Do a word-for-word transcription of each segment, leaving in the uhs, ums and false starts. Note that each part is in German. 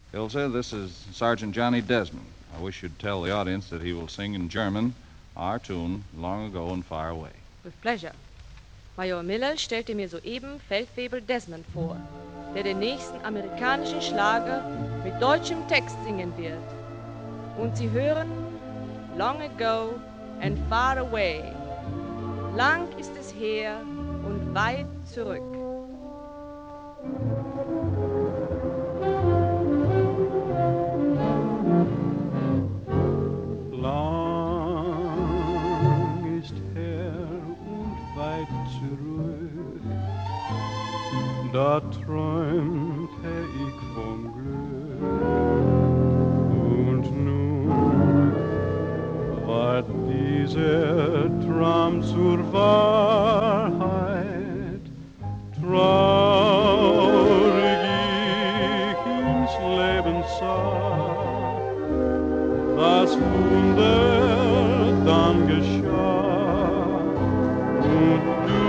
Ilse, this is Sergeant Johnny Desmond. I wish you'd tell the audience that he will sing in German our tune, Long Ago and Far Away. With pleasure. Major Miller stellte mir soeben Feldwebel Desmond vor, der den nächsten amerikanischen Schlager mit deutschem Text singen wird. Und Sie hören Long Ago and Far Away. Lang ist es her und weit zurück. Lang ist her und weit zurück, da träumte ich vom Glück. Und nun ward dieser Traum zur Wahrheit, traurig ich ins Leben sah, das Wunder dann geschah, und du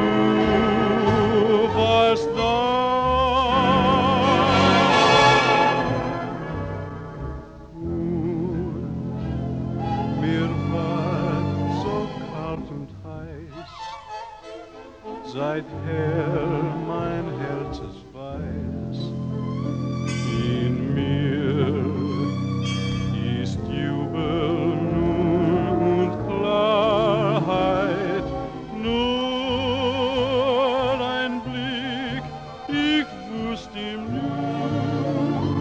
warst da. Und mir war so kalt und heiß, seither mein Herz es weiß, in mir ist Jubel nun und Klarheit, nur ein Blick, ich wusste ihm nur,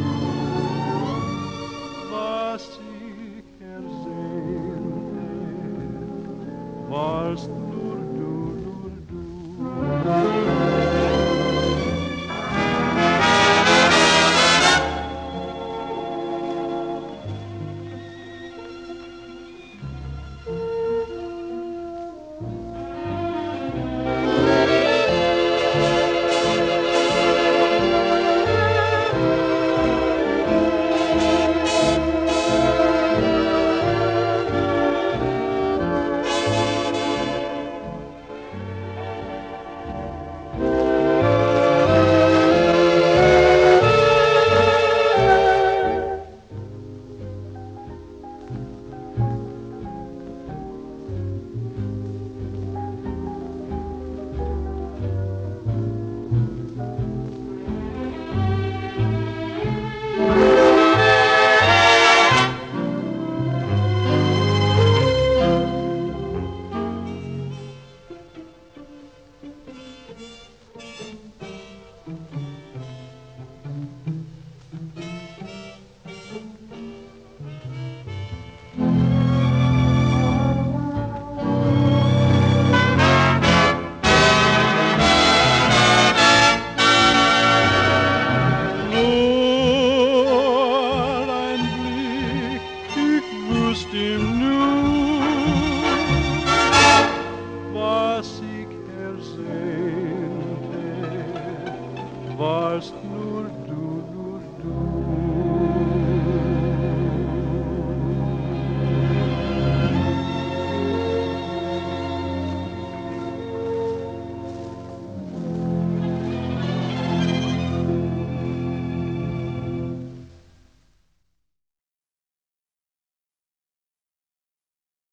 was ich ersehnte, warst nur du, nur du. Nur ein Blick, ich wusste ihm nur, was ich ersehnte, warst nur